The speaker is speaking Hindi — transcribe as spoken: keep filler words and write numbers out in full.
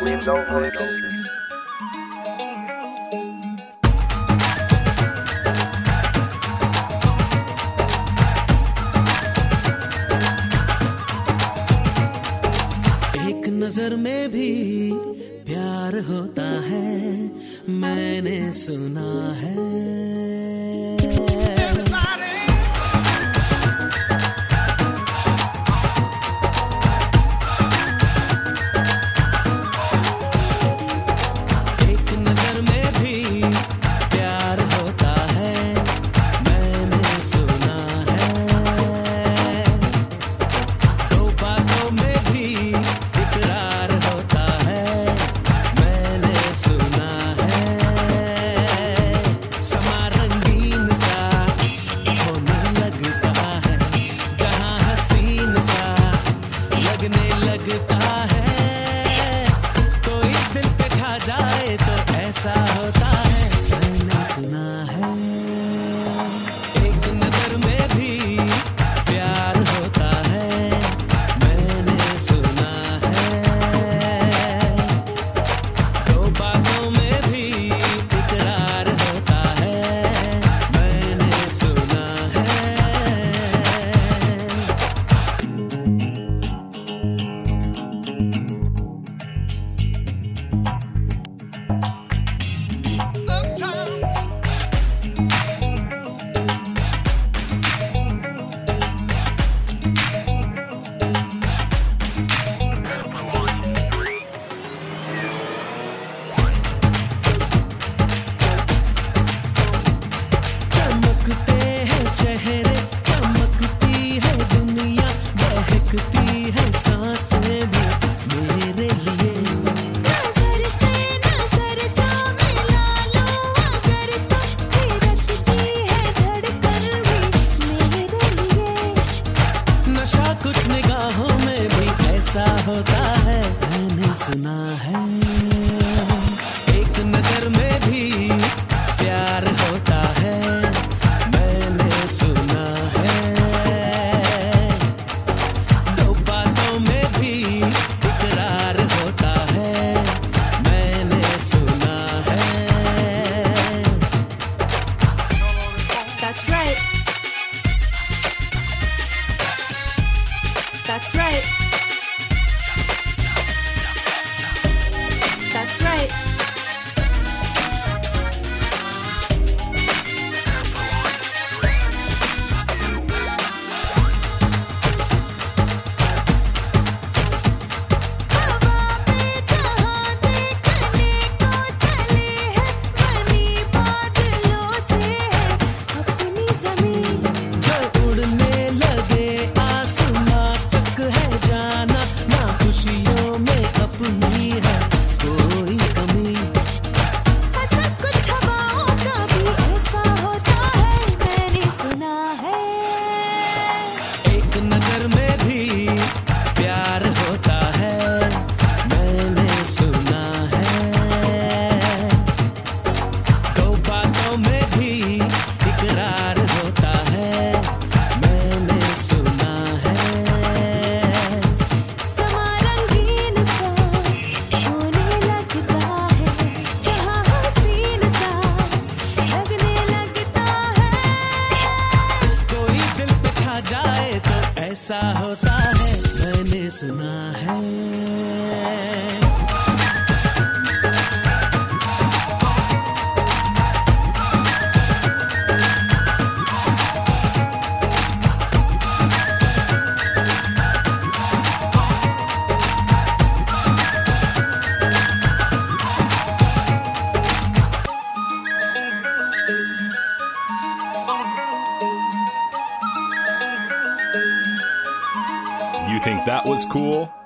It's over. It's over. एक नजर में भी प्यार होता है, मैंने सुना है। लगता है कोई दिल पे छा जाए तो ऐसा होता है, मैंने सुना है। एक नजर में भी प्यार होता है, मैंने सुना है। दो बातों में भी इकरार होता है, मैंने सुना है। कुछ निगाहों में भी ऐसा होता है, मैंने सुना है। एक नजर में भी प्यार होता है, मैंने सुना है। दो बातों में भी इकरार होता है, मैंने सुना है। That's right. That's right. That's right. जाए तो ऐसा होता है, मैंने सुना है। You think that was cool?